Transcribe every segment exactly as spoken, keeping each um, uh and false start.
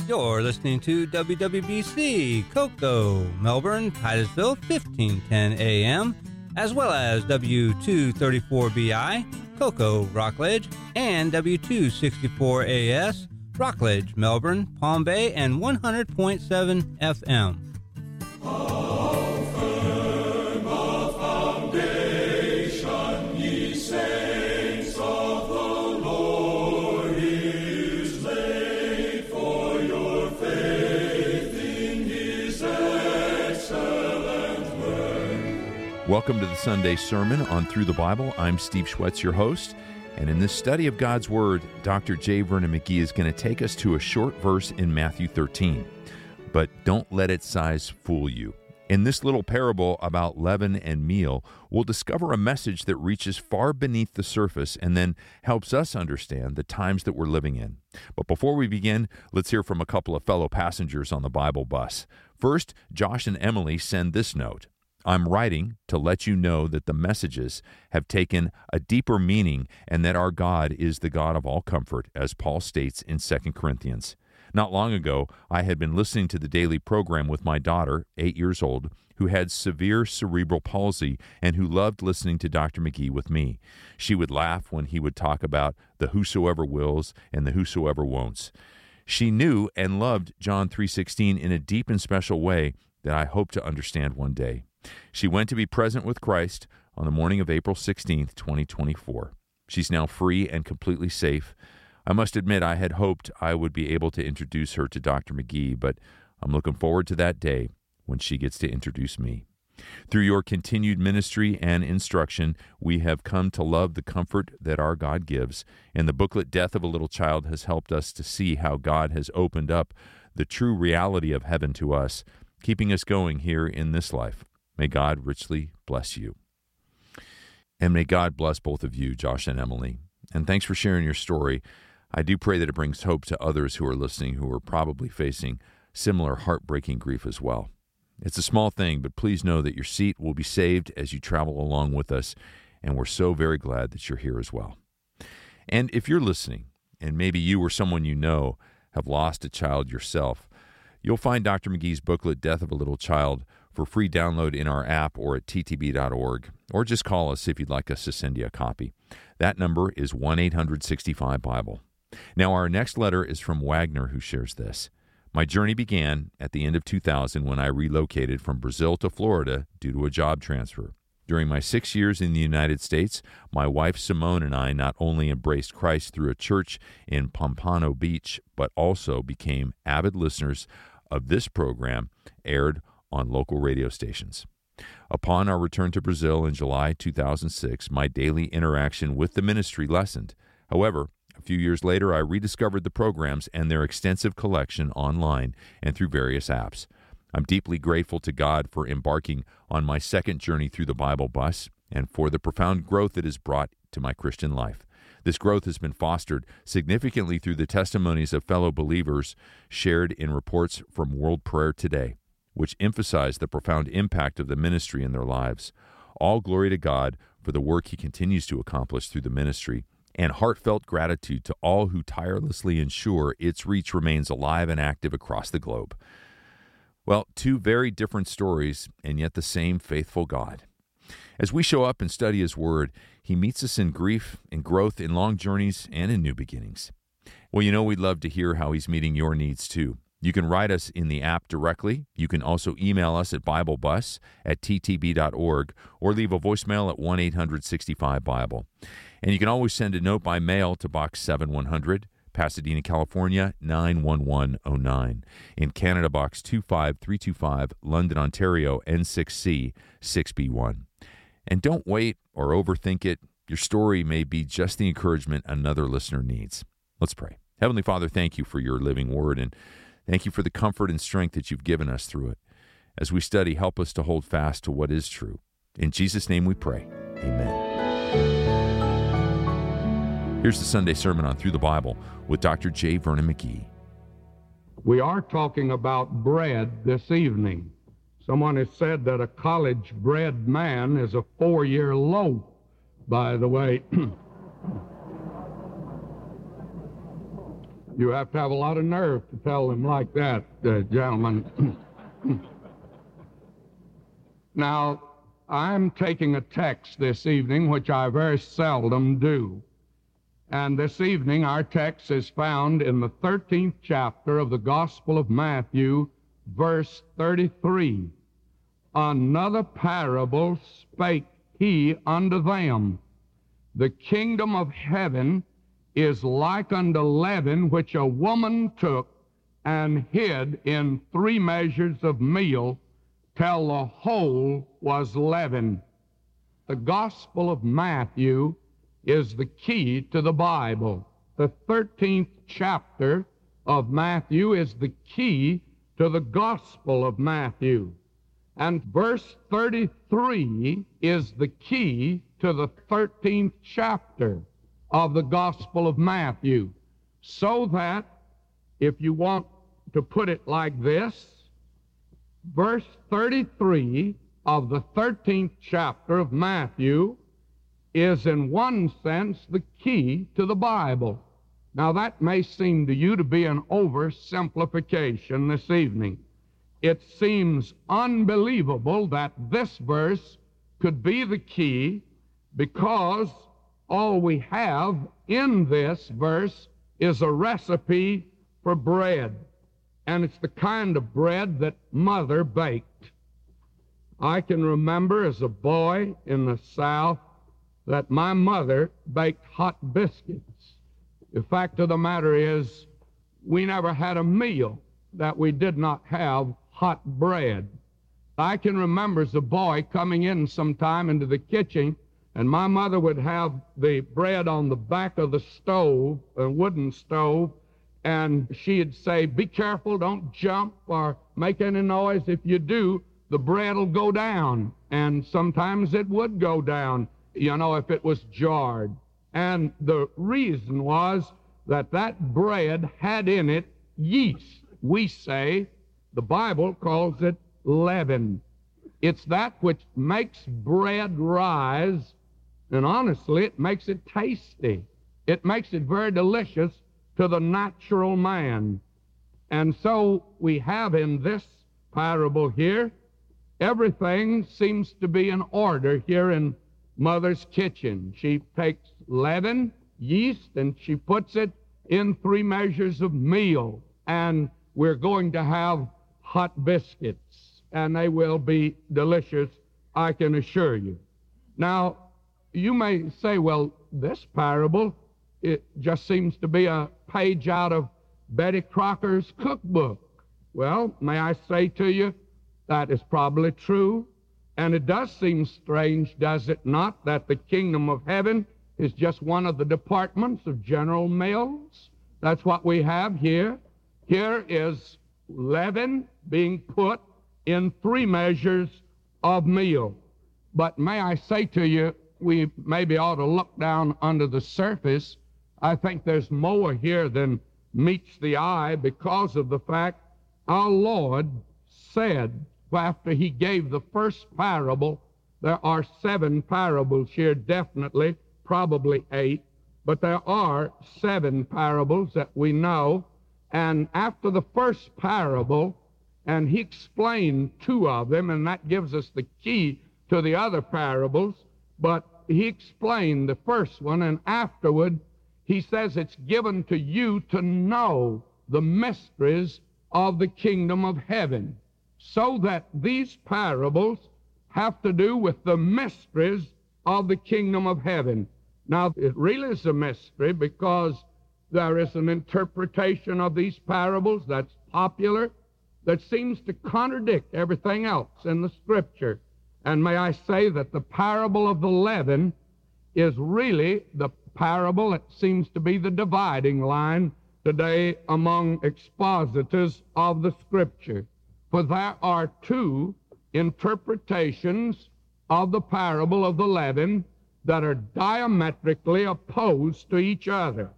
You're listening to W W B C, Cocoa, Melbourne, Titusville, fifteen ten A M, as well as W two thirty-four B I, Cocoa, Rockledge, and W two sixty-four A S, Rockledge, Melbourne, Palm Bay, and one hundred point seven F M. Welcome to the Sunday Sermon on Through the Bible. I'm Steve Schwetz, your host. And in this study of God's Word, Doctor J. Vernon McGee is going to take us to a short verse in Matthew thirteen. But don't let its size fool you. In this little parable about leaven and meal, we'll discover a message that reaches far beneath the surface and then helps us understand the times that we're living in. But before we begin, let's hear from a couple of fellow passengers on the Bible bus. First, Josh and Emily send this note. I'm writing to let you know that the messages have taken a deeper meaning and that our God is the God of all comfort, as Paul states in Second Corinthians. Not long ago, I had been listening to the daily program with my daughter, eight years old, who had severe cerebral palsy and who loved listening to Doctor McGee with me. She would laugh when he would talk about the whosoever wills and the whosoever won'ts. She knew and loved John three sixteen in a deep and special way that I hope to understand one day. She went to be present with Christ on the morning of April sixteenth, twenty twenty-four. She's now free and completely safe. I must admit I had hoped I would be able to introduce her to Doctor McGee, but I'm looking forward to that day when she gets to introduce me. Through your continued ministry and instruction, we have come to love the comfort that our God gives, and the booklet Death of a Little Child has helped us to see how God has opened up the true reality of heaven to us, keeping us going here in this life. May God richly bless you. And may God bless both of you, Josh and Emily. And thanks for sharing your story. I do pray that it brings hope to others who are listening who are probably facing similar heartbreaking grief as well. It's a small thing, but please know that your seat will be saved as you travel along with us, and we're so very glad that you're here as well. And if you're listening, and maybe you or someone you know have lost a child yourself, you'll find Doctor McGee's booklet, Death of a Little Child, for free download in our app or at t t b dot org, or just call us if you'd like us to send you a copy. That number is one eight hundred sixty-five Bible. Now, our next letter is from Wagner, who shares this. My journey began at the end of two thousand when I relocated from Brazil to Florida due to a job transfer. During my six years in the United States, my wife Simone and I not only embraced Christ through a church in Pompano Beach, but also became avid listeners of this program aired on local radio stations. Upon our return to Brazil in July two thousand six, my daily interaction with the ministry lessened. However, a few years later, I rediscovered the programs and their extensive collection online and through various apps. I'm deeply grateful to God for embarking on my second journey through the Bible bus and for the profound growth it has brought to my Christian life. This growth has been fostered significantly through the testimonies of fellow believers shared in reports from World Prayer Today, which emphasize the profound impact of the ministry in their lives. All glory to God for the work He continues to accomplish through the ministry, and heartfelt gratitude to all who tirelessly ensure its reach remains alive and active across the globe. Well, two very different stories, and yet the same faithful God. As we show up and study His Word, He meets us in grief, in growth, in long journeys, and in new beginnings. Well, you know we'd love to hear how He's meeting your needs too. You can write us in the app directly. You can also email us at BibleBus at t t b dot org or leave a voicemail at one eight hundred sixty-five Bible. And you can always send a note by mail to Box seven one hundred, Pasadena, California, nine one one oh nine. In Canada, Box two five three two five, London, Ontario, N six C six B one. And don't wait or overthink it. Your story may be just the encouragement another listener needs. Let's pray. Heavenly Father, thank you for your living word, and thank you for the comfort and strength that you've given us through it. As we study, help us to hold fast to what is true. In Jesus' name we pray. Amen. Here's the Sunday Sermon on Through the Bible with Doctor J. Vernon McGee. We are talking about bread this evening. Someone has said that a college-bred man is a four-year loaf, by the way. You have to have a lot of nerve to tell them like that, uh, gentlemen. Now, I'm taking a text this evening, which I very seldom do. And this evening, our text is found in the thirteenth chapter of the Gospel of Matthew, verse thirty-three. Another parable spake he unto them. The kingdom of heaven is like unto leaven, which a woman took and hid in three measures of meal, till the whole was leavened. The Gospel of Matthew is the key to the Bible. The thirteenth chapter of Matthew is the key to the Gospel of Matthew. And verse thirty-three is the key to the thirteenth chapter of the Gospel of Matthew. So that, if you want to put it like this, verse thirty-three of the thirteenth chapter of Matthew is in one sense the key to the Bible. Now that may seem to you to be an oversimplification this evening. It seems unbelievable that this verse could be the key, because all we have in this verse is a recipe for bread. And it's the kind of bread that Mother baked. I can remember as a boy in the South that my mother baked hot biscuits. The fact of the matter is, we never had a meal that we did not have hot bread. I can remember as a boy coming in sometime into the kitchen, and my mother would have the bread on the back of the stove, a wooden stove, and she'd say, be careful, don't jump or make any noise. If you do, the bread will go down. And sometimes it would go down, you know, if it was jarred. And the reason was that that bread had in it yeast. We say, the Bible calls it leaven. It's that which makes bread rise, and honestly, it makes it tasty. It makes it very delicious to the natural man. And so we have in this parable here, everything seems to be in order here in Mother's kitchen. She takes leaven, yeast, and she puts it in three measures of meal. And we're going to have hot biscuits, and they will be delicious, I can assure you. Now, you may say, well, this parable, it just seems to be a page out of Betty Crocker's cookbook. Well, may I say to you, that is probably true. And it does seem strange, does it not, that the kingdom of heaven is just one of the departments of General Mills? That's what we have here. Here is leaven being put in three measures of meal. But may I say to you, we maybe ought to look down under the surface. I think there's more here than meets the eye, because of the fact our Lord said, after he gave the first parable, there are seven parables here, definitely, probably eight, but there are seven parables that we know. And after the first parable, and he explained two of them, and that gives us the key to the other parables, but he explained the first one, and afterward he says it's given to you to know the mysteries of the kingdom of heaven. So that these parables have to do with the mysteries of the kingdom of heaven. Now, it really is a mystery, because there is an interpretation of these parables that's popular, that seems to contradict everything else in the Scripture. And may I say that the parable of the leaven is really the parable that seems to be the dividing line today among expositors of the Scripture. For there are two interpretations of the parable of the leaven that are diametrically opposed to each other.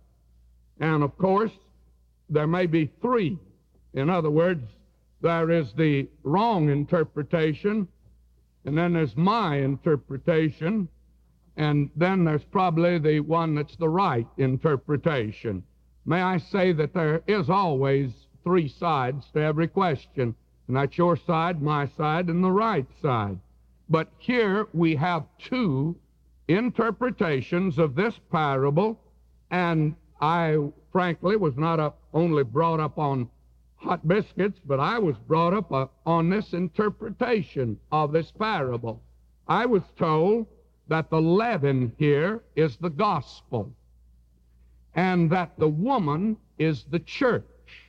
And of course, there may be three. In other words, there is the wrong interpretation, and then there's my interpretation, and then there's probably the one that's the right interpretation. May I say that there is always three sides to every question, and that's your side, my side, and the right side. But here we have two interpretations of this parable, and I frankly was not a, only brought up on hot biscuits, but I was brought up uh, on this interpretation of this parable. I was told that the leaven here is the gospel, and that the woman is the church,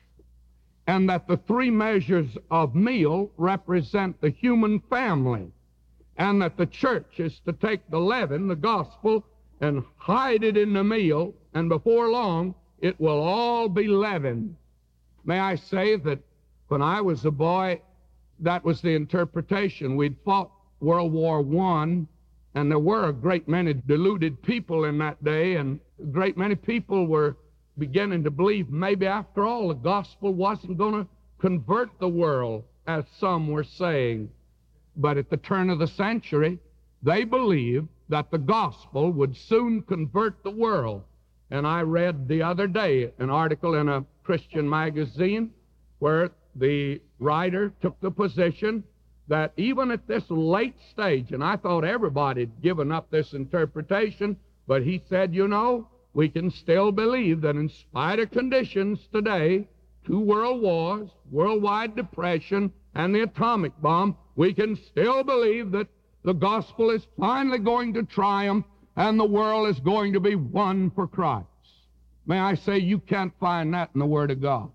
and that the three measures of meal represent the human family, and that the church is to take the leaven, the gospel, and hide it in the meal, and before long it will all be leavened. May I say that when I was a boy, that was the interpretation. We'd fought World War One, and there were a great many deluded people in that day, and a great many people were beginning to believe maybe after all the gospel wasn't going to convert the world, as some were saying. But at the turn of the century, they believed that the gospel would soon convert the world. And I read the other day an article in a Christian magazine where the writer took the position that even at this late stage, and I thought everybody had given up this interpretation, but he said, you know, we can still believe that in spite of conditions today, two world wars, worldwide depression, and the atomic bomb, we can still believe that the gospel is finally going to triumph and the world is going to be won for Christ. May I say, you can't find that in the Word of God.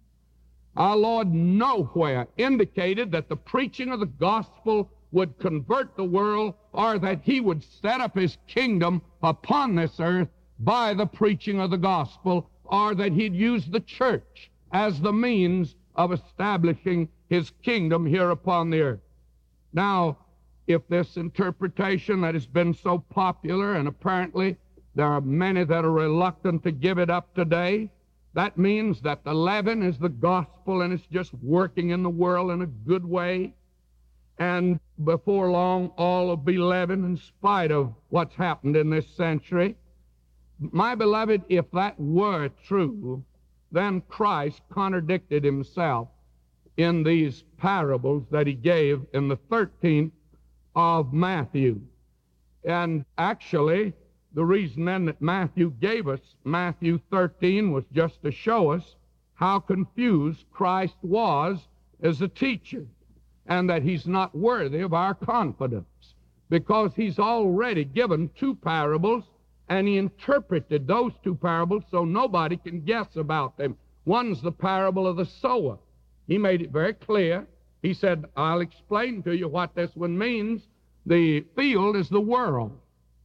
Our Lord nowhere indicated that the preaching of the gospel would convert the world, or that he would set up his kingdom upon this earth by the preaching of the gospel, or that he'd use the church as the means of establishing his kingdom here upon the earth. Now, if this interpretation that has been so popular, and apparently there are many that are reluctant to give it up today, that means that the leaven is the gospel and it's just working in the world in a good way. And before long, all will be leavened in spite of what's happened in this century. My beloved, if that were true, then Christ contradicted himself in these parables that he gave in the thirteenth of Matthew. And actually, the reason then that Matthew gave us Matthew thirteen was just to show us how confused Christ was as a teacher, and that he's not worthy of our confidence, because he's already given two parables, and he interpreted those two parables so nobody can guess about them. One's the parable of the sower. He made it very clear. He said, I'll explain to you what this one means. The field is the world.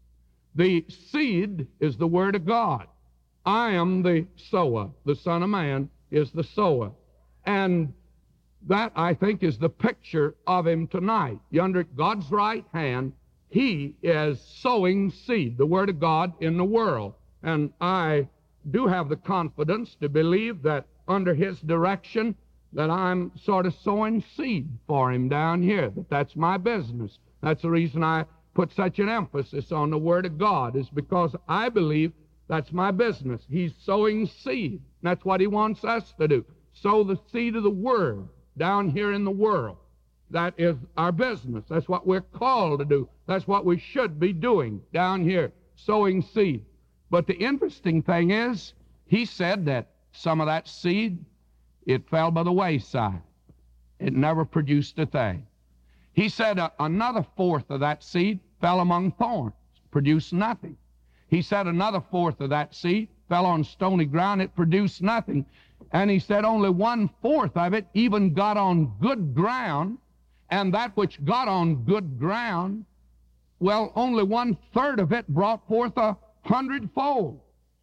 The seed is the Word of God. I am the sower. The Son of Man is the sower. And that, I think, is the picture of him tonight. Yonder at God's right hand, he is sowing seed, the Word of God, in the world. And I do have the confidence to believe that under his direction, that I'm sort of sowing seed for him down here, that that's my business. That's the reason I put such an emphasis on the Word of God, is because I believe that's my business. He's sowing seed. That's what he wants us to do. Sow the seed of the Word down here in the world. That is our business. That's what we're called to do. That's what we should be doing down here, sowing seed. But the interesting thing is, he said that some of that seed, it fell by the wayside. It never produced a thing. He said uh, another fourth of that seed fell among thorns, produced nothing. He said another fourth of that seed fell on stony ground, it produced nothing. And he said only one fourth of it even got on good ground, and that which got on good ground, well, only one third of it brought forth a hundredfold.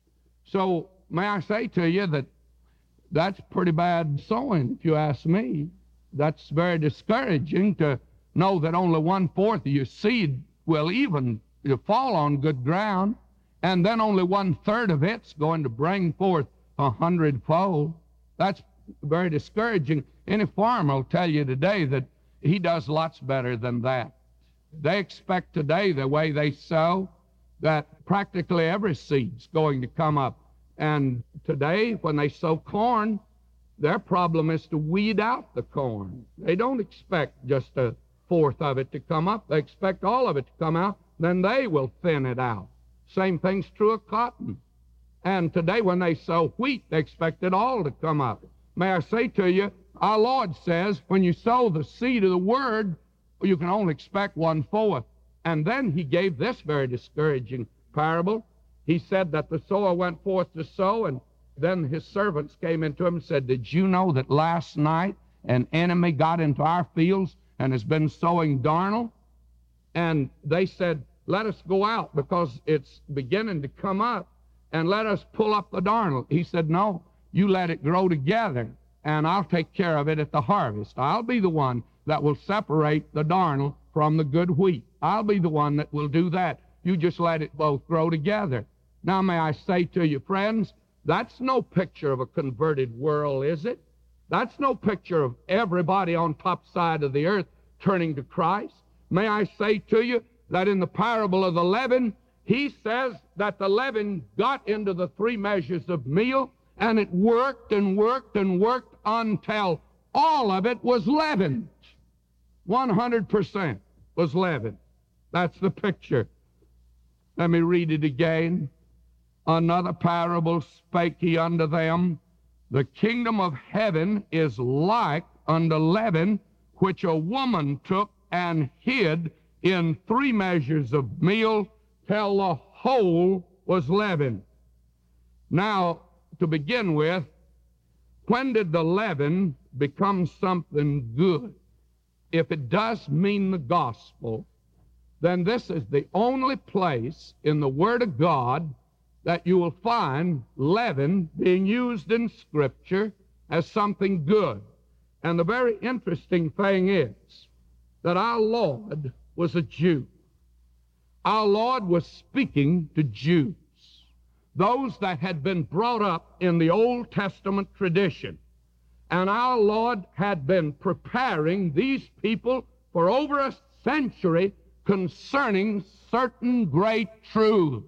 So may I say to you that that's pretty bad sowing, if you ask me. That's very discouraging to know that only one-fourth of your seed will even fall on good ground, and then only one-third of it's going to bring forth a hundredfold. That's very discouraging. Any farmer will tell you today that he does lots better than that. They expect today, the way they sow, that practically every seed's going to come up And today, when they sow corn, their problem is to weed out the corn. They don't expect just a fourth of it to come up. They expect all of it to come out. Then they will thin it out. Same thing's true of cotton. And today, when they sow wheat, they expect it all to come up. May I say to you, our Lord says, when you sow the seed of the Word, you can only expect one-fourth. And then he gave this very discouraging parable. He said that the sower went forth to sow, and then his servants came into him and said, did you know that last night an enemy got into our fields and has been sowing darnel? And they said, let us go out because it's beginning to come up, and let us pull up the darnel. He said, no, you let it grow together, and I'll take care of it at the harvest. I'll be the one that will separate the darnel from the good wheat. I'll be the one that will do that. You just let it both grow together. Now, may I say to you, friends, that's no picture of a converted world, is it? That's no picture of everybody on top side of the earth turning to Christ. May I say to you that in the parable of the leaven, he says that the leaven got into the three measures of meal, and it worked and worked and worked until all of it was leavened. one hundred percent was leavened. That's the picture. Let me read it again. Another parable spake he unto them, the kingdom of heaven is like unto leaven, which a woman took and hid in three measures of meal till the whole was leavened. Now, to begin with, when did the leaven become something good? If it does mean the gospel, then this is the only place in the Word of God that you will find leaven being used in Scripture as something good. And the very interesting thing is that our Lord was a Jew. Our Lord was speaking to Jews, those that had been brought up in the Old Testament tradition. And our Lord had been preparing these people for over a century concerning certain great truths.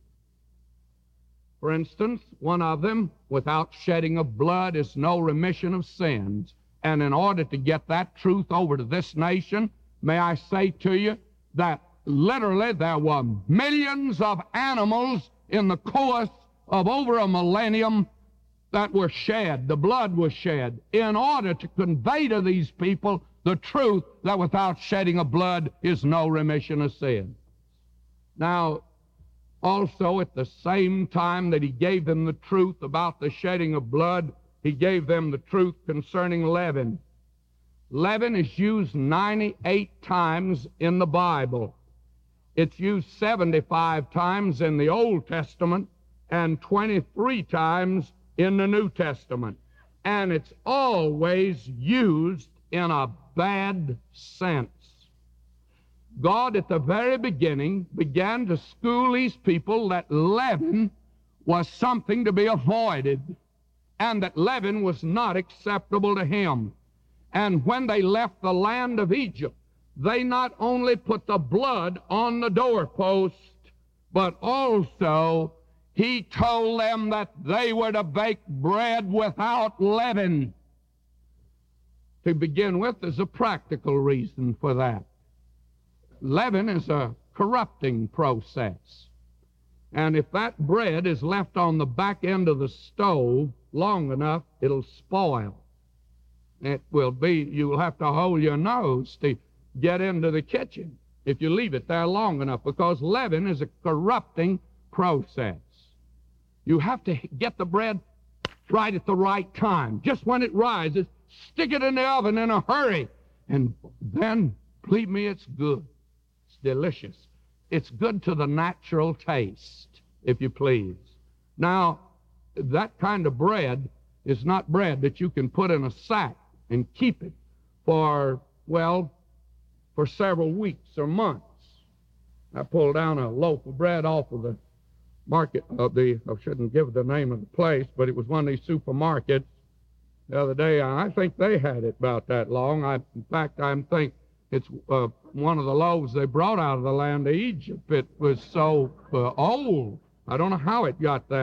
For instance, one of them, without shedding of blood is no remission of sins. And in order to get that truth over to this nation, may I say to you that literally there were millions of animals in the course of over a millennium that were shed, the blood was shed, in order to convey to these people the truth that without shedding of blood is no remission of sin. Now, also at the same time that he gave them the truth about the shedding of blood, he gave them the truth concerning leaven. Leaven is used ninety-eight times in the Bible. It's used seventy-five times in the Old Testament and twenty-three times in the New Testament. And it's always used in a bad sense. God, at the very beginning, began to school these people that leaven was something to be avoided, and that leaven was not acceptable to him. And when they left the land of Egypt, they not only put the blood on the doorpost, but also he told them that they were to bake bread without leaven. To begin with, there's a practical reason for that. Leaven is a corrupting process. And if that bread is left on the back end of the stove long enough, it'll spoil. It will be, you will have to hold your nose to get into the kitchen if you leave it there long enough, because leaven is a corrupting process. You have to get the bread right at the right time. Just when it rises, stick it in the oven in a hurry. And then, believe me, it's good. It's delicious. It's good to the natural taste, if you please. Now, that kind of bread is not bread that you can put in a sack and keep it for, well, for several weeks or months. I pulled down a loaf of bread off of the market of the, I shouldn't give the name of the place, but it was one of these supermarkets the other day. I think they had it about that long. I, in fact, I think it's uh, one of the loaves they brought out of the land of Egypt. It was so uh, old. I don't know how it got there,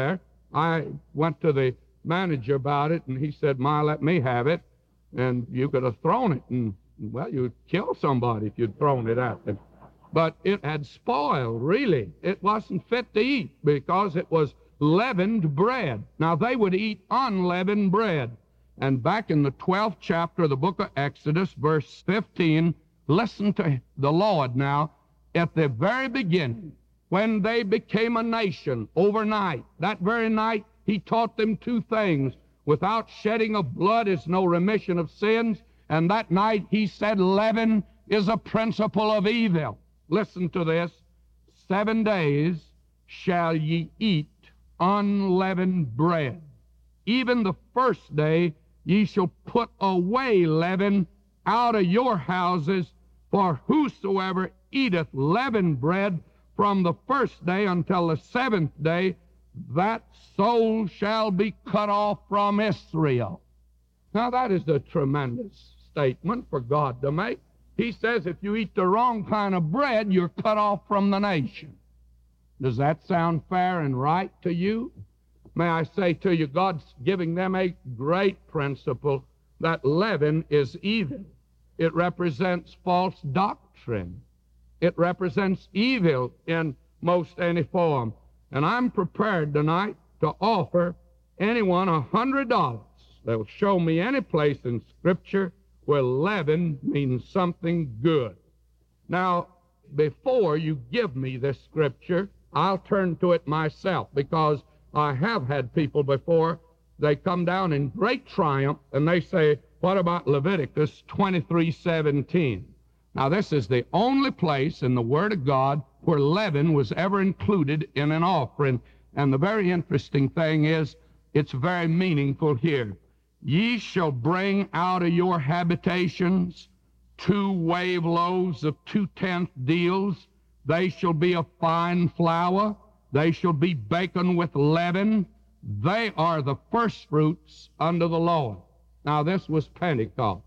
I went to the manager about it, and he said, "Ma, let me have it." And you could have thrown it, and, well, you'd kill somebody if you'd thrown it at them. But it had spoiled, really. It wasn't fit to eat because it was leavened bread. Now, they would eat unleavened bread. And back in the twelfth chapter of the book of Exodus, verse fifteen, listen to the Lord now. At the very beginning, when they became a nation overnight, that very night, he taught them two things. Without shedding of blood is no remission of sins. And that night he said, leaven is a principle of evil. Listen to this. Seven days shall ye eat unleavened bread. Even the first day ye shall put away leaven out of your houses, for whosoever eateth leavened bread from the first day until the seventh day, that soul shall be cut off from Israel. Now that is a tremendous statement for God to make. He says if you eat the wrong kind of bread, you're cut off from the nation. Does that sound fair and right to you? May I say to you, God's giving them a great principle that leaven is evil. It represents false doctrine. It represents evil in most any form. And I'm prepared tonight to offer anyone a hundred dollars that will show me any place in Scripture where leaven means something good. Now, before you give me this Scripture, I'll turn to it myself, because I have had people before, they come down in great triumph and they say, what about Leviticus twenty-three seventeen? Now, this is the only place in the Word of God where leaven was ever included in an offering. And the very interesting thing is, it's very meaningful here. Ye shall bring out of your habitations two wave loaves of two-tenth deals. They shall be of fine flour. They shall be baken with leaven. They are the first fruits unto the Lord. Now, this was Pentecost.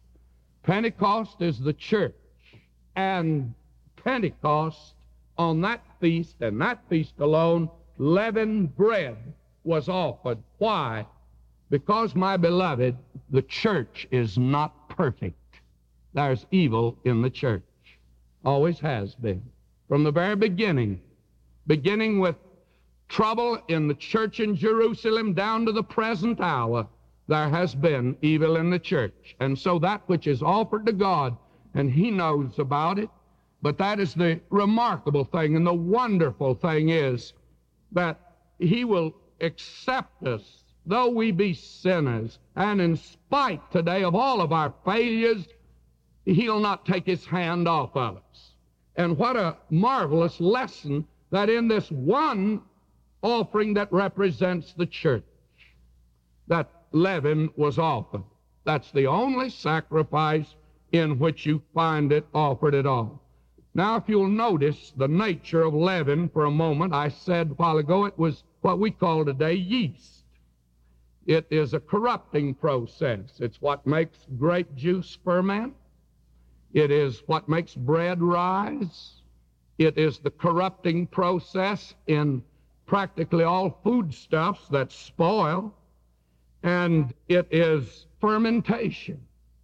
Pentecost is the church. And Pentecost, on that feast, and that feast alone, leavened bread was offered. Why? Because, my beloved, the church is not perfect. There's evil in the church. Always has been. From the very beginning, beginning with trouble in the church in Jerusalem down to the present hour, there has been evil in the church. And so that which is offered to God, and He knows about it, but that is the remarkable thing, and the wonderful thing is that He will accept us, though we be sinners, and in spite today of all of our failures, He'll not take His hand off of us. And what a marvelous lesson that in this one offering that represents the church, that leaven was offered. That's the only sacrifice in which you find it offered at all. Now, if you'll notice the nature of leaven for a moment, I said a while ago it was what we call today yeast. It is a corrupting process. It's what makes grape juice ferment. It is what makes bread rise. It is the corrupting process in practically all foodstuffs that spoil. And it is fermentation.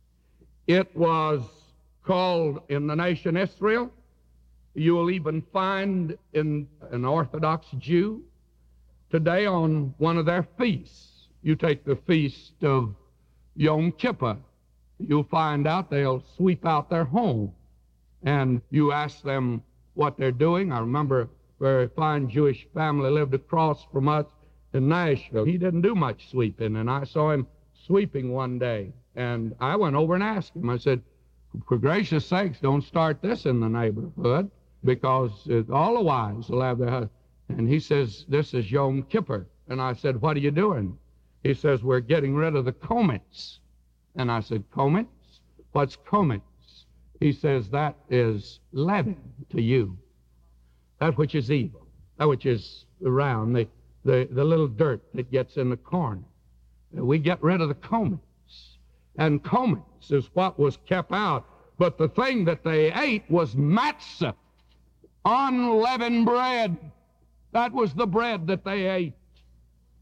It was called in the nation Israel. You will even find in an Orthodox Jew today on one of their feasts. You take the feast of Yom Kippur, you'll find out they'll sweep out their home. And you ask them what they're doing. I remember a very fine Jewish family lived across from us in Nashville. He didn't do much sweeping, and I saw him sweeping one day. And I went over and asked him, I said, for gracious sakes, don't start this in the neighborhood, because uh, all the wives will have their husbands. And he says, this is Yom Kippur. And I said, what are you doing? He says, we're getting rid of the comets. And I said, comets? What's comets? He says, that is leaven to you. That which is evil, that which is around, the, the, the little dirt that gets in the corner. We get rid of the comets. And comets is what was kept out. But the thing that they ate was matzah, unleavened bread. That was the bread that they ate.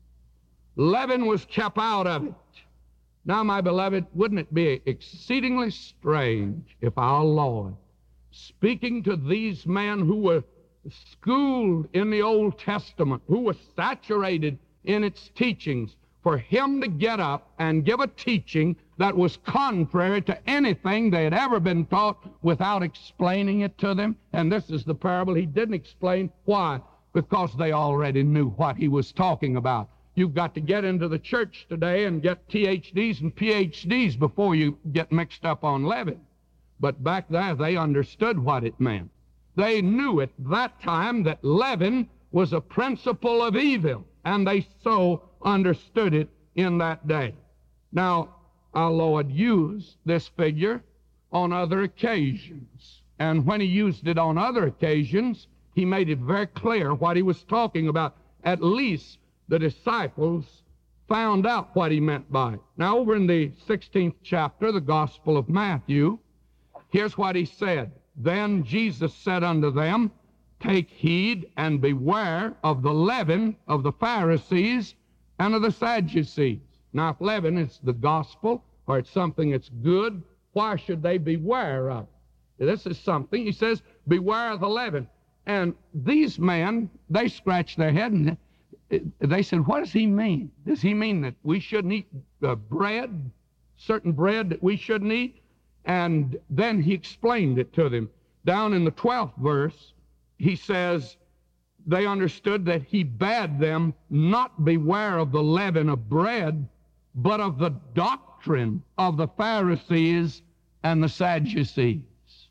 Leaven was kept out of it. Now, my beloved, wouldn't it be exceedingly strange if our Lord, speaking to these men who were schooled in the Old Testament, who were saturated in its teachings, for him to get up and give a teaching that was contrary to anything they had ever been taught without explaining it to them? And this is the parable he didn't explain. Why? Because they already knew what he was talking about. You've got to get into the church today and get T H Ds and P H Ds before you get mixed up on leaven. But back there, they understood what it meant. They knew at that time that leaven was a principle of evil, and they so understood it in that day. Now, our Lord used this figure on other occasions, and when he used it on other occasions, he made it very clear what he was talking about. At least the disciples found out what he meant by it. Now, over in the sixteenth chapter of the Gospel of Matthew, here's what he said. Then Jesus said unto them, Take heed and beware of the leaven of the Pharisees and of the Sadducees. Now, if leaven is the gospel, or it's something that's good, why should they beware of it? This is something, he says, beware of the leaven. And these men, they scratched their head and they said, what does he mean? Does he mean that we shouldn't eat uh, bread, certain bread that we shouldn't eat? And then he explained it to them. Down in the twelfth verse, he says, they understood that he bade them not beware of the leaven of bread, but of the doctrine of the Pharisees and the Sadducees.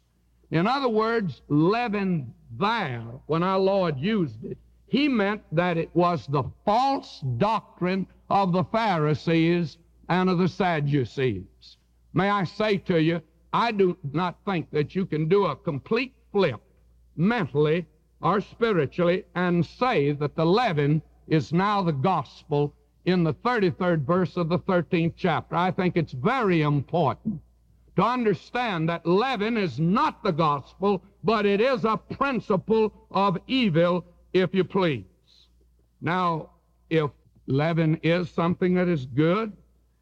In other words, leaven there, when our Lord used it, he meant that it was the false doctrine of the Pharisees and of the Sadducees. May I say to you, I do not think that you can do a complete flip mentally or spiritually and say that the leaven is now the gospel in the thirty-third verse of the thirteenth chapter. I think it's very important to understand that leaven is not the gospel, but it is a principle of evil, if you please. Now, if leaven is something that is good,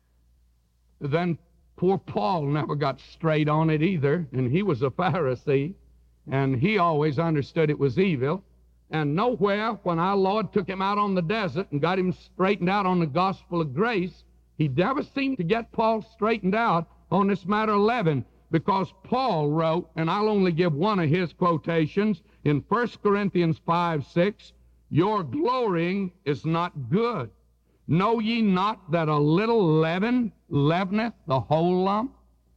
then poor Paul never got straight on it either, and he was a Pharisee, and he always understood it was evil. And nowhere, when our Lord took him out on the desert and got him straightened out on the gospel of grace, he never seemed to get Paul straightened out on this matter of leaven, because Paul wrote, and I'll only give one of his quotations, in First Corinthians five six, your glorying is not good. Know ye not that a little leaven leaveneth the whole lump?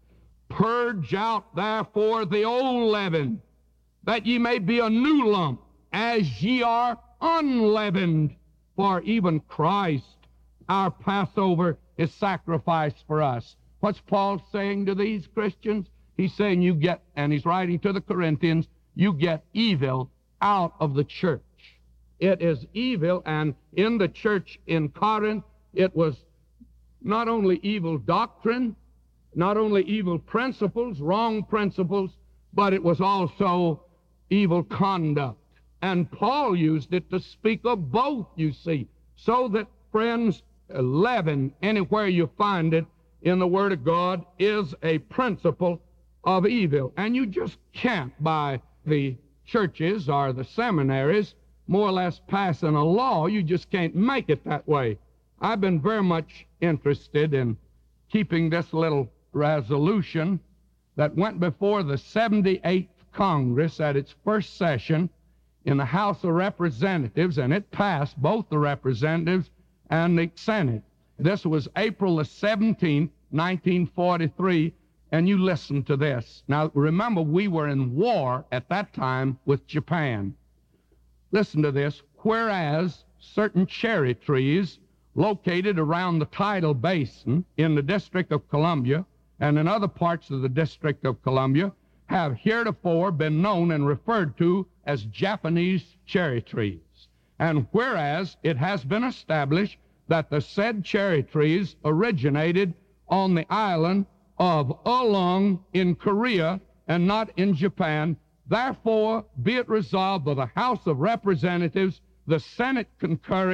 Purge out therefore the old leaven, that ye may be a new lump, as ye are unleavened. For even Christ, our Passover, is sacrificed for us. What's Paul saying to these Christians? He's saying you get, and he's writing to the Corinthians, you get evil out of the church. It is evil, and in the church in Corinth, it was not only evil doctrine, not only evil principles, wrong principles, but it was also evil conduct. And Paul used it to speak of both, you see, so that, friends, leaven, anywhere you find it in the Word of God, is a principle of evil. And you just can't, by the churches or the seminaries, more or less passing a law, you just can't make it that way. I've been very much interested in keeping this little resolution that went before the seventy-eighth Congress at its first session in the House of Representatives, and it passed both the Representatives and the Senate. This was April the seventeenth, nineteen forty-three, and you listen to this. Now, remember, we were in war at that time with Japan. Listen to this. Whereas certain cherry trees located around the tidal basin in the District of Columbia and in other parts of the District of Columbia have heretofore been known and referred to as Japanese cherry trees. And whereas it has been established that the said cherry trees originated on the island of Oolong in Korea and not in Japan, therefore be it resolved by the House of Representatives, the Senate concurring,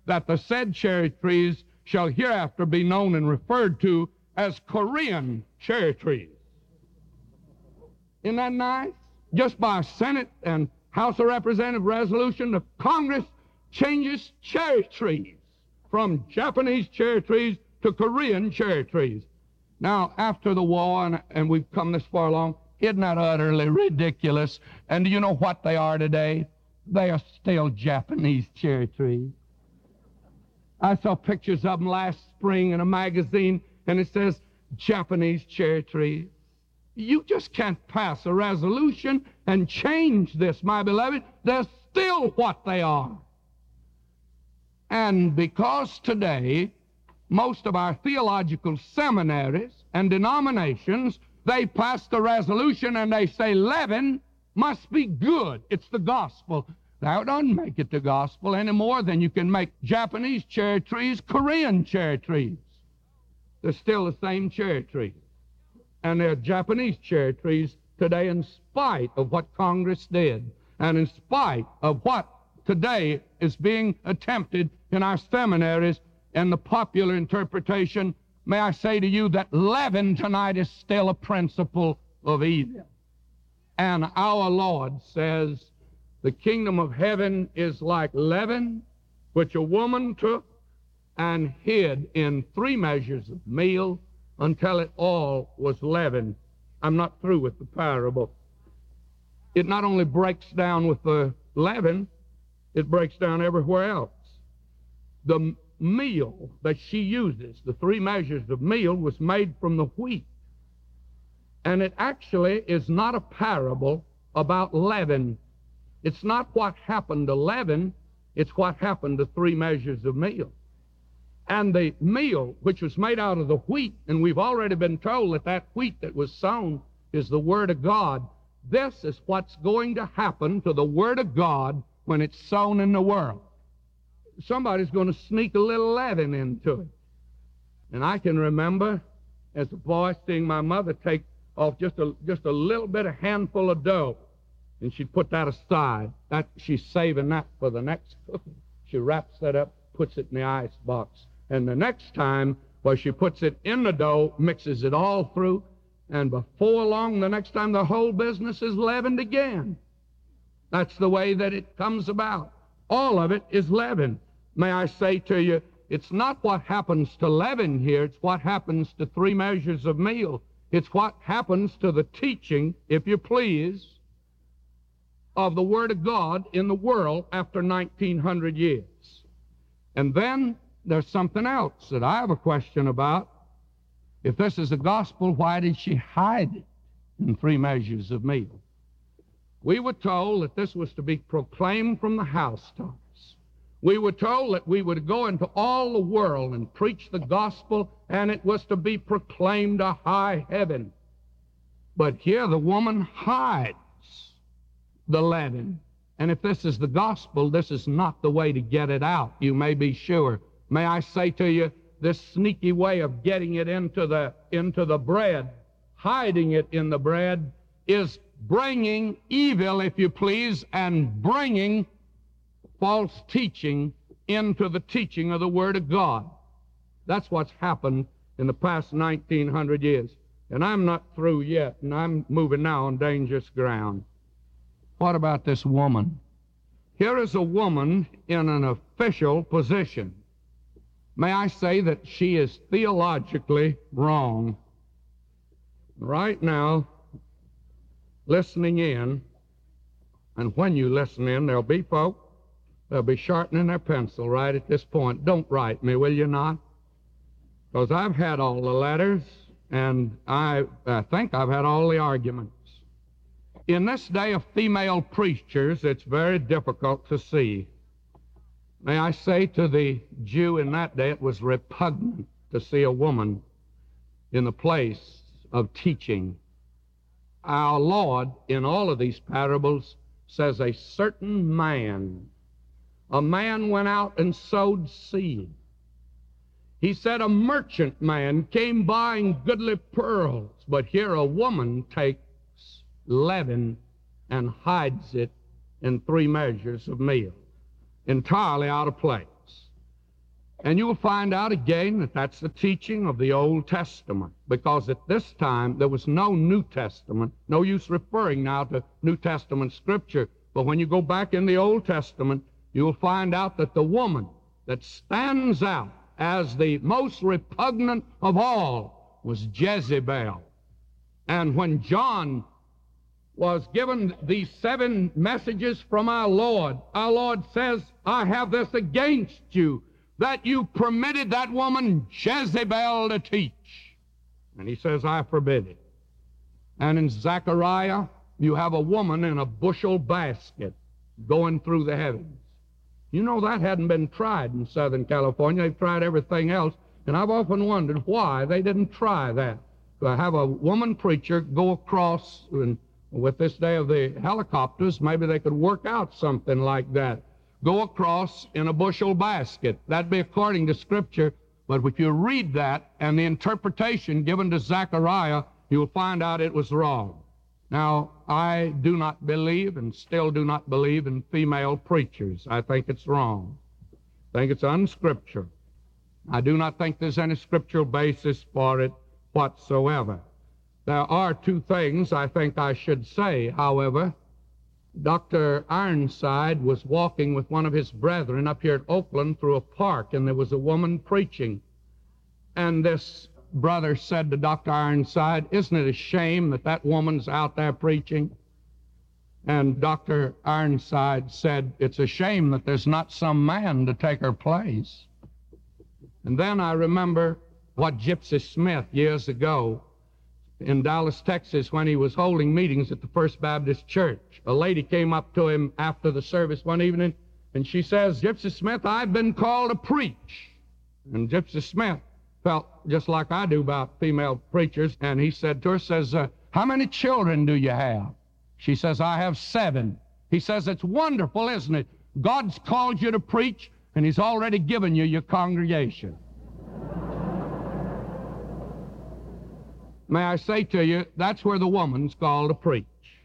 that the said cherry trees shall hereafter be known and referred to as Korean cherry trees. Isn't that nice? Just by a Senate and House of Representatives resolution, the Congress changes cherry trees from Japanese cherry trees to Korean cherry trees. Now, after the war, and, and we've come this far along, isn't that utterly ridiculous? And do you know what they are today? They are still Japanese cherry trees. I saw pictures of them last spring in a magazine, and it says, Japanese cherry trees. You just can't pass a resolution and change this, my beloved. They're still what they are. And because today, most of our theological seminaries and denominations, they pass the resolution and they say leaven must be good. It's the gospel. Now, it doesn't make it the gospel any more than you can make Japanese cherry trees Korean cherry trees. They're still the same cherry trees. And they're Japanese cherry trees today in spite of what Congress did and in spite of what today is being attempted in our seminaries and the popular interpretation. May I say to you that leaven tonight is still a principle of evil. And our Lord says the kingdom of heaven is like leaven, which a woman took and hid in three measures of meal until it all was leavened. I'm not through with the parable. It not only breaks down with the leaven, it breaks down everywhere else. The meal that she uses, the three measures of meal, was made from the wheat. And it actually is not a parable about leaven. It's not what happened to leaven, it's what happened to three measures of meal. And the meal, which was made out of the wheat, and we've already been told that that wheat that was sown is the Word of God. This is what's going to happen to the Word of God when it's sown in the world. Somebody's going to sneak a little leaven into it. And I can remember as a boy seeing my mother take off just a, just a little bit of handful of dough, and she'd put that aside. That, she's saving that for the next cooking. She wraps that up, puts it in the ice box. And the next time, well, she puts it in the dough, mixes it all through, and before long, the next time, the whole business is leavened again. That's the way that it comes about. All of it is leaven. May I say to you, it's not what happens to leaven here, it's what happens to three measures of meal. It's what happens to the teaching, if you please, of the Word of God in the world after nineteen hundred years. And then there's something else that I have a question about. If this is the gospel, why did she hide it in three measures of meal? We were told that this was to be proclaimed from the housetops. We were told that we would go into all the world and preach the gospel, and it was to be proclaimed to high heaven. But here the woman hides the leaven. And if this is the gospel, this is not the way to get it out, you may be sure. May I say to you, this sneaky way of getting it into the, into the bread, hiding it in the bread, is bringing evil, if you please, and bringing false teaching into the teaching of the Word of God. That's what's happened in the past nineteen hundred years. And I'm not through yet, and I'm moving now on dangerous ground. What about this woman? Here is a woman in an official position. May I say that she is theologically wrong. Right now, listening in, and when you listen in, there'll be folk, they'll be sharpening their pencil right at this point. Don't write me, will you not? Because I've had all the letters, and I, I think I've had all the arguments. In this day of female preachers, it's very difficult to see. May I say to the Jew in that day, it was repugnant to see a woman in the place of teaching. Our Lord, in all of these parables, says a certain man, a man went out and sowed seed. He said a merchant man came buying goodly pearls, but here a woman takes leaven and hides it in three measures of meal, entirely out of place. And you will find out again that that's the teaching of the Old Testament, because at this time there was no New Testament. No use referring now to New Testament Scripture. But when you go back in the Old Testament, you will find out that the woman that stands out as the most repugnant of all was Jezebel. And when John was given these seven messages from our Lord, our Lord says, I have this against you, that you permitted that woman Jezebel to teach. And he says, I forbid it. And in Zechariah, you have a woman in a bushel basket going through the heavens. You know, that hadn't been tried in Southern California. They've tried everything else. And I've often wondered why they didn't try that. To have a woman preacher go across, and with this day of the helicopters, maybe they could work out something like that. Go across in a bushel basket. That'd be according to Scripture. But if you read that and the interpretation given to Zechariah, you'll find out it was wrong. Now, I do not believe and still do not believe in female preachers. I think it's wrong. I think it's unscriptural. I do not think there's any scriptural basis for it whatsoever. There are two things I think I should say, however. Doctor Ironside was walking with one of his brethren up here at Oakland through a park, and there was a woman preaching. And this brother said to Doctor Ironside, isn't it a shame that that woman's out there preaching? And Doctor Ironside said, it's a shame that there's not some man to take her place. And then I remember what Gypsy Smith years ago in Dallas, Texas, when he was holding meetings at the First Baptist Church. A lady came up to him after the service one evening, and she says, Gypsy Smith, I've been called to preach. And Gypsy Smith felt just like I do about female preachers, and he said to her, says, uh, how many children do you have? She says, I have seven. He says, it's wonderful, isn't it? God's called you to preach, and he's already given you your congregation. May I say to you, that's where the woman's called to preach.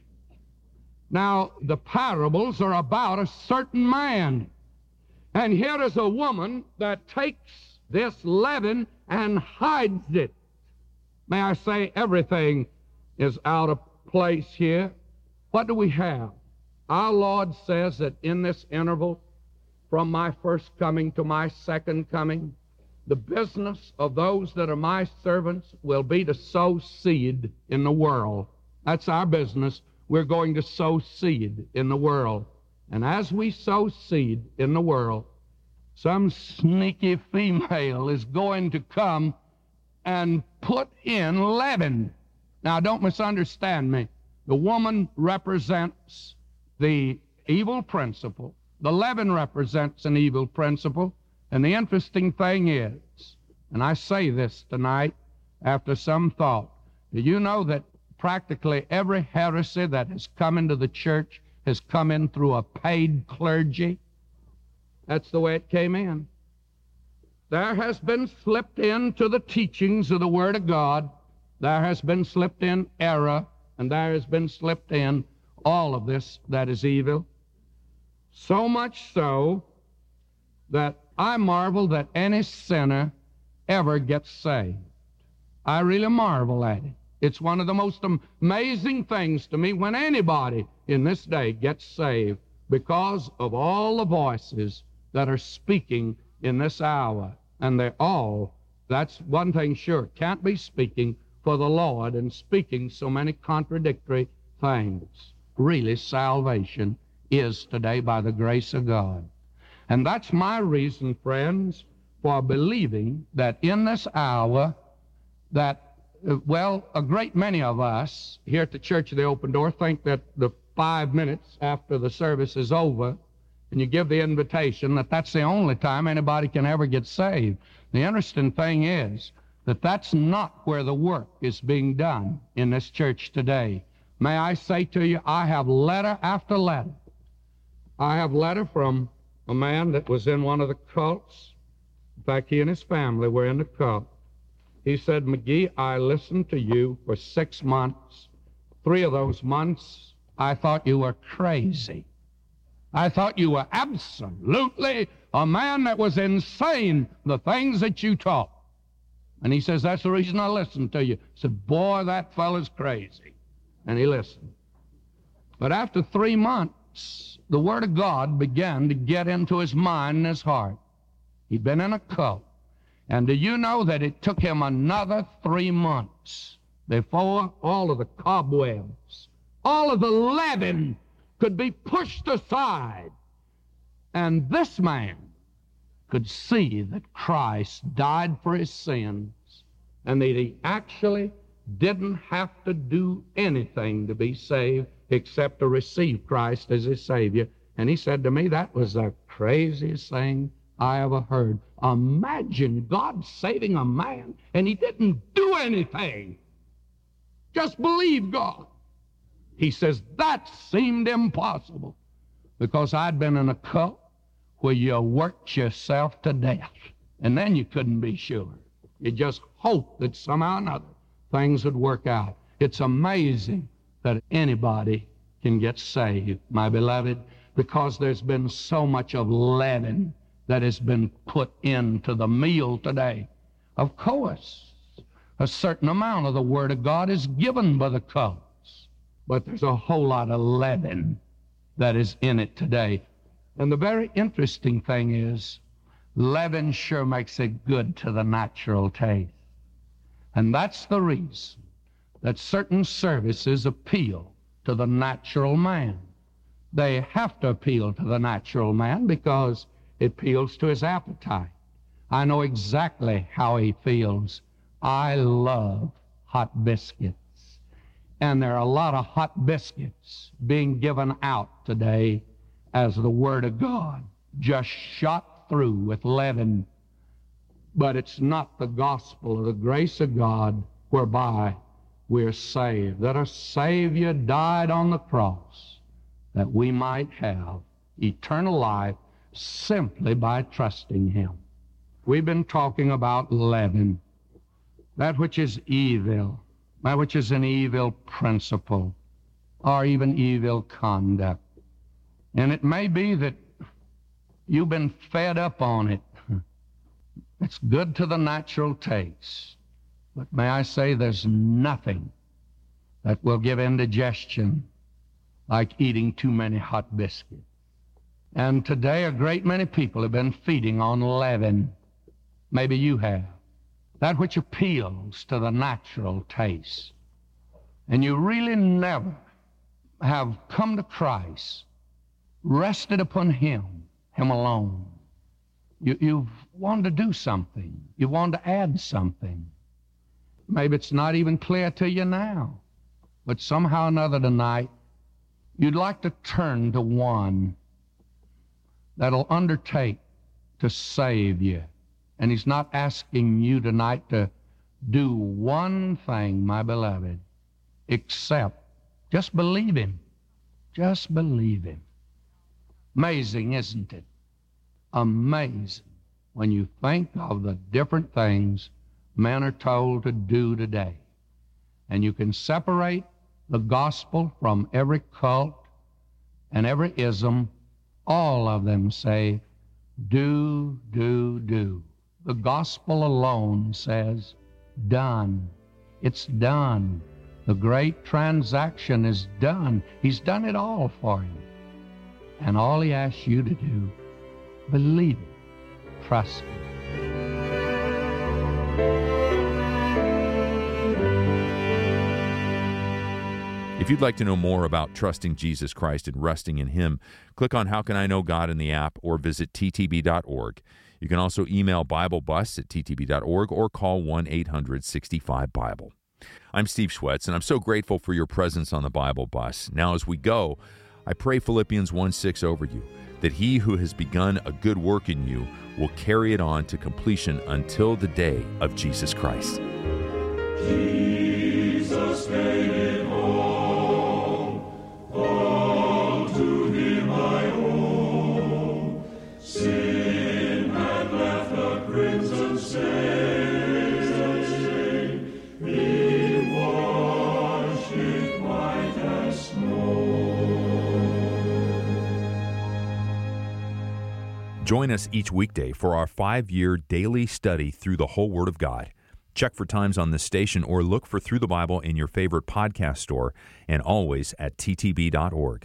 Now, the parables are about a certain man. And here is a woman that takes this leaven and hides it. May I say, everything is out of place here. What do we have? Our Lord says that in this interval, from my first coming to my second coming, the business of those that are my servants will be to sow seed in the world. That's our business. We're going to sow seed in the world. And as we sow seed in the world, some sneaky female is going to come and put in leaven. Now, don't misunderstand me. The woman represents the evil principle. The leaven represents an evil principle. And the interesting thing is, and I say this tonight after some thought, do you know that practically every heresy that has come into the church has come in through a paid clergy? That's the way it came in. There has been slipped into the teachings of the Word of God, there has been slipped in error, and there has been slipped in all of this that is evil. So much so that I marvel that any sinner ever gets saved. I really marvel at it. It's one of the most amazing things to me when anybody in this day gets saved, because of all the voices that are speaking in this hour. And they're all, that's one thing sure, can't be speaking for the Lord and speaking so many contradictory things. Really, salvation is today by the grace of God. And that's my reason, friends, for believing that in this hour that, uh, well, a great many of us here at the Church of the Open Door think that the five minutes after the service is over and you give the invitation, that that's the only time anybody can ever get saved. The interesting thing is that that's not where the work is being done in this church today. May I say to you, I have letter after letter. I have letter from a man that was in one of the cults. In fact, he and his family were in the cult. He said, McGee, I listened to you for six months. Three of those months, I thought you were crazy. I thought you were absolutely a man that was insane, the things that you taught. And he says, that's the reason I listened to you. I said, boy, that fellow's crazy. And he listened. But after three months, the Word of God began to get into his mind and his heart. He'd been in a cult. And do you know that it took him another three months before all of the cobwebs, all of the leaven could be pushed aside, and this man could see that Christ died for his sins and that he actually didn't have to do anything to be saved except to receive Christ as his Savior. And he said to me, that was the craziest thing I ever heard. Imagine God saving a man and he didn't do anything. Just believe God. He says, that seemed impossible because I'd been in a cult where you worked yourself to death, and then you couldn't be sure. You just hoped that somehow or another things would work out. It's amazing that anybody can get saved, my beloved, because there's been so much of leaven that has been put into the meal today. Of course, a certain amount of the Word of God is given by the cults, but there's a whole lot of leaven that is in it today. And the very interesting thing is, leaven sure makes it good to the natural taste. And that's the reason that certain services appeal to the natural man. They have to appeal to the natural man because it appeals to his appetite. I know exactly how he feels. I love hot biscuits. And there are a lot of hot biscuits being given out today as the Word of God, just shot through with leaven. But it's not the gospel of the grace of God whereby we're saved, that our Savior died on the cross that we might have eternal life simply by trusting Him. We've been talking about leaven, that which is evil, that which is an evil principle, or even evil conduct. And it may be that you've been fed up on it. It's good to the natural taste. But may I say, there's nothing that will give indigestion like eating too many hot biscuits. And today a great many people have been feeding on leaven. Maybe you have. That which appeals to the natural taste. And you really never have come to Christ, rested upon Him, Him alone. You, you've wanted to do something. You want to add something. Maybe it's not even clear to you now, but somehow or another tonight, you'd like to turn to one that'll undertake to save you. And He's not asking you tonight to do one thing, my beloved, except just believe Him. Just believe Him. Amazing, isn't it? Amazing when you think of the different things men are told to do today. And you can separate the gospel from every cult and every ism. All of them say, do, do, do. The gospel alone says, done. It's done. The great transaction is done. He's done it all for you. And all He asks you to do, believe it, trust it. If you'd like to know more about trusting Jesus Christ and resting in Him, click on How Can I Know God in the app or visit T T B dot org. You can also email BibleBus at T T B dot org or call one eight hundred sixty-five Bible. I'm Steve Schwetz, and I'm so grateful for your presence on the Bible Bus. Now, as we go, I pray Philippians one six over you, that He who has begun a good work in you will carry it on to completion until the day of Jesus Christ. Jesus made it home, all to Him I owe. Sin had left a crimson stain, He washed it white as snow. Join us each weekday for our five-year daily study through the whole Word of God. Check for times on this station or look for Through the Bible in your favorite podcast store and always at t t b dot org.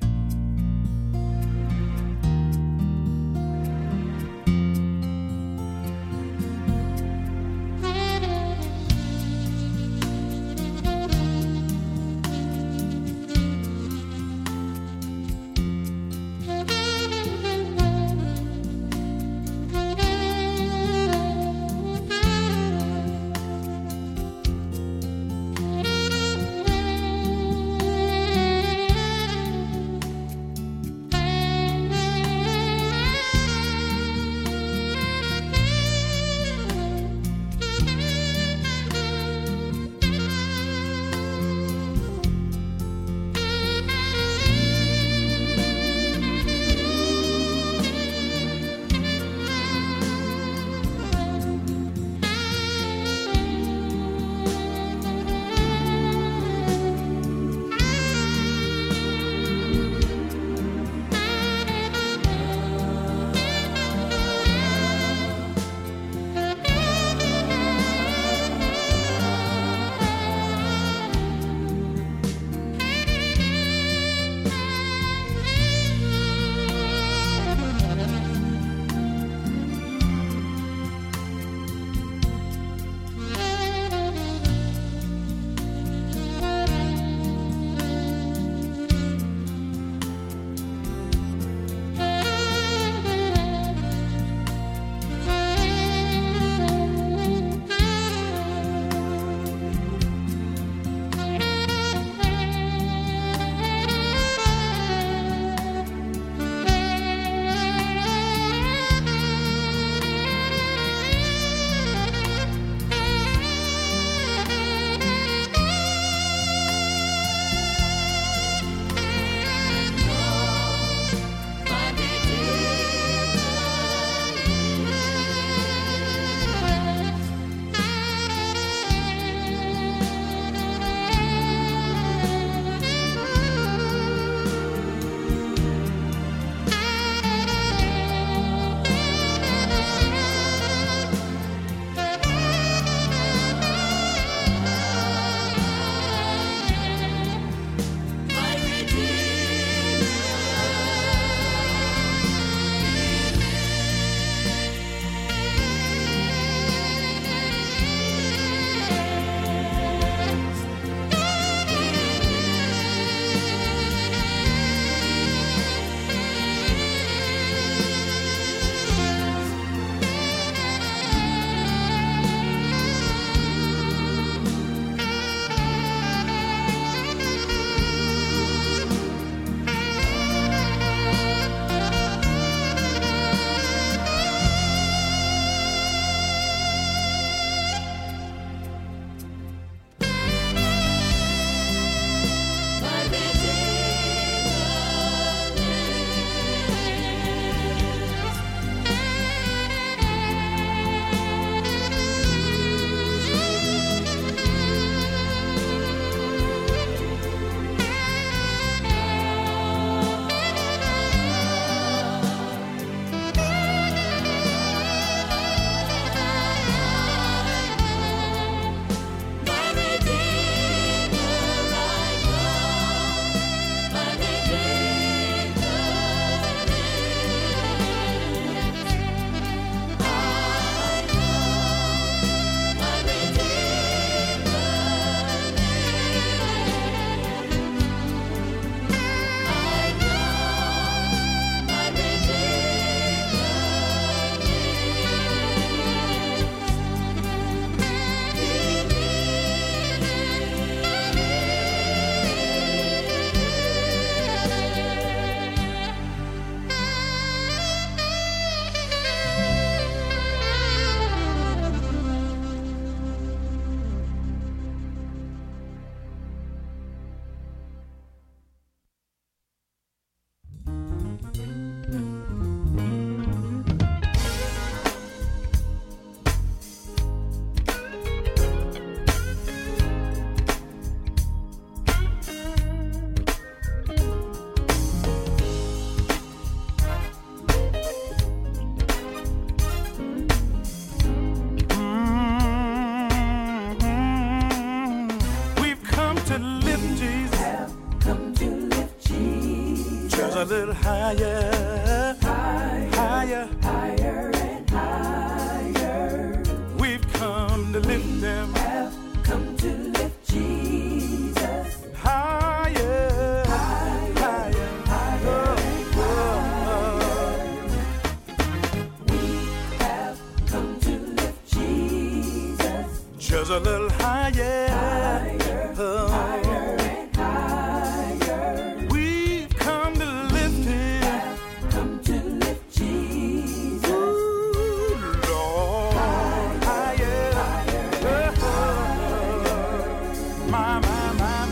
higher, higher, higher, higher and higher. We've come to lift them. Have come to lift Jesus. Higher, Higher, higher, higher and higher. We have come to lift Jesus. just a little higher, Higher, oh. higher and higher. We've come to lift him. Have come to lift Jesus. Ooh, Lord, higher, Higher and higher. my, my, my,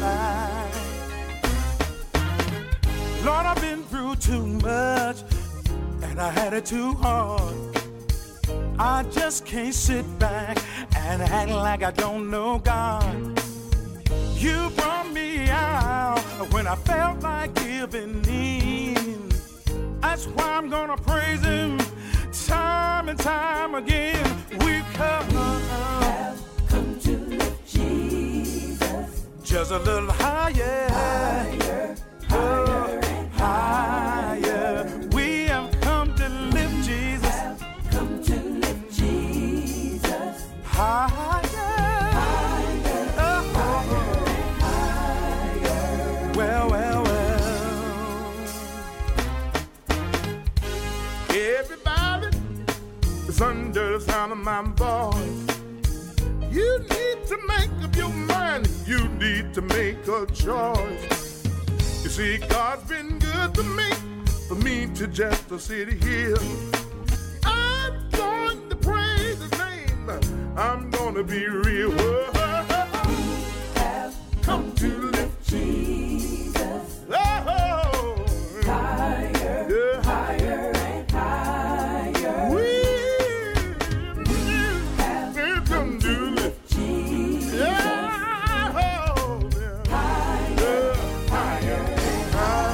my. Lord, I've been through too much, and I had it too hard. I just can't sit back and act like I don't know God. You brought me out when I felt like giving in. That's why I'm gonna praise him time and time again. We've come, Have come to lift Jesus. just a little higher, Higher, oh, higher and higher. We have come to lift Jesus have come to lift Jesus. higher. Oh, well, well, well. Everybody is under the sound of my voice. You need to make up your mind. You need to make a choice. You see, God's been good to me, for me to just to sit here. I'm going to praise his name. I'm going to be real. Have Come to lift Jesus. Oh, Higher, yeah. higher and higher. We have come to lift. Jesus. Yeah. Oh, yeah. Higher, higher and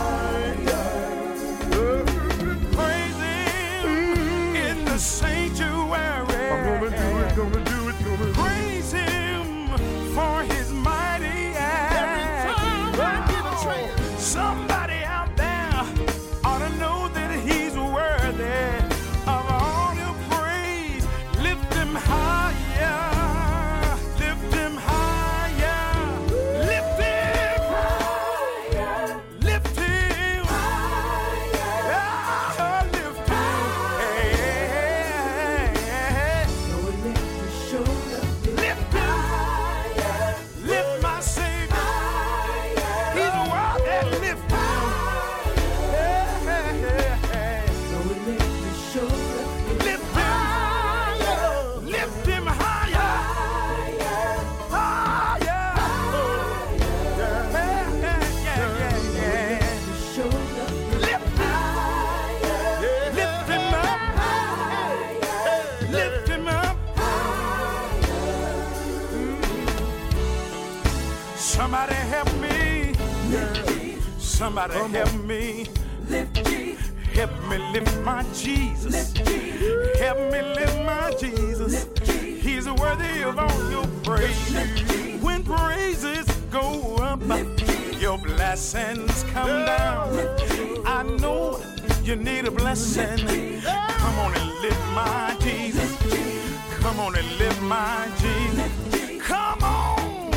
higher. Praise him in the sanctuary. I'm gonna do it, gonna do it, gonna do it. Praise him for his mighty acts. Every time I get a chance. Somebody out there ought to know that he's worthy of all your praise. Lift him higher, lift him higher, lift him higher. lift him, Higher. oh, lift him, hey, So we lift your shoulder. lift him, Higher, lift my Savior, he's higher. worthy, lift him, hey, hey, hey, So we lift your shoulder. lift him, lift him higher, Higher, higher, yeah, yeah, yeah, yeah, your shoulder. lift him, Higher, lift him up, lift him up. Somebody help me. Somebody help me. lift Jesus. Help me lift my Jesus. Lift Jesus. Help me lift my Jesus. Lift Jesus. He's worthy of all your praise. When praises go up, your blessings come down. I know you need a blessing. Come on and lift my Jesus. Come on and lift my Jesus. Come on.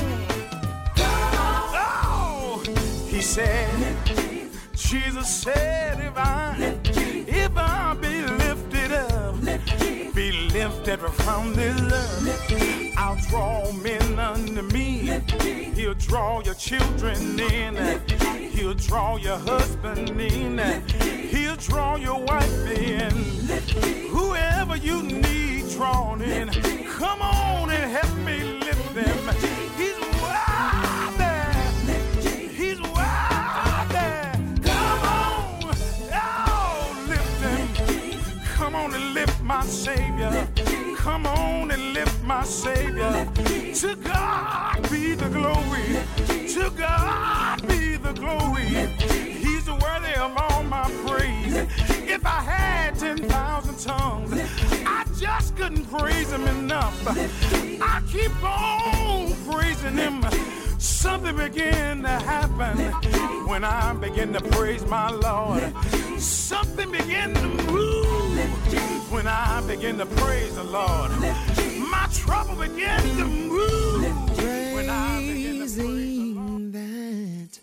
Oh, he said, Jesus said, if I, if I be lifted up, be lifted from this earth, I'll draw men unto me. He'll draw your children in. He'll draw your husband in. He'll draw your wife in. Whoever you need drawn in, come on and help me lift them. He's worthy. He's worthy. Come on. Oh, lift him. Come on and lift my Savior. Come on and lift my Savior. To God be the glory. To God be the glory. He's worthy of all my praise. If I had ten thousand tongues, I just couldn't praise him enough. I keep on praising him Something began to happen when I began to praise my Lord. Something began to move when I began to praise the Lord. My trouble began to move when I began to praise the Lord. That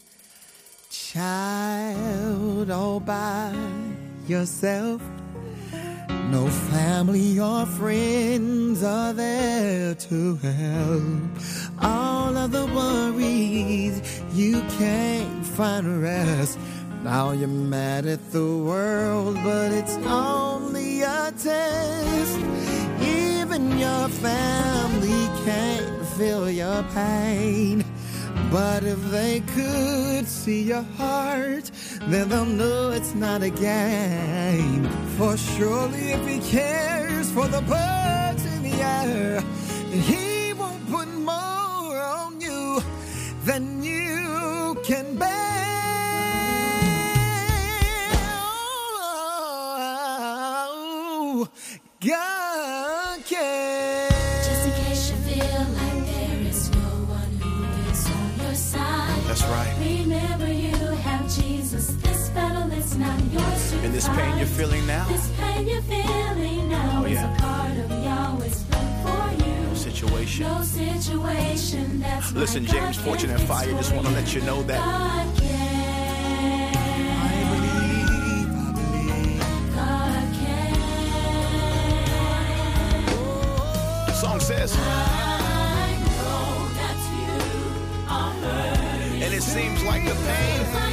child all by yourself. No family or friends are there to help. All of the worries, you can't find rest. Now you're mad at the world, but it's only a test. Even your family can't feel your pain. But if they could see your heart, then they'll know it's not a game. For surely if he cares for the birds in the air, he won't put more on you than you can bear. Oh, God cares. Just in case you feel like there is no one who is on your side. That's right. Remember you have Jesus. This battle is not yours to And this fight. pain you're feeling now, This pain you're feeling now Oh, yeah. is a part of Yahweh's plan for you. no situation. No situation that's Listen, my James God Fortune can and Fire fix just for want to let you know that God can. I believe, I believe. God can. the song says, I know that you are hurting. and it seems like the pain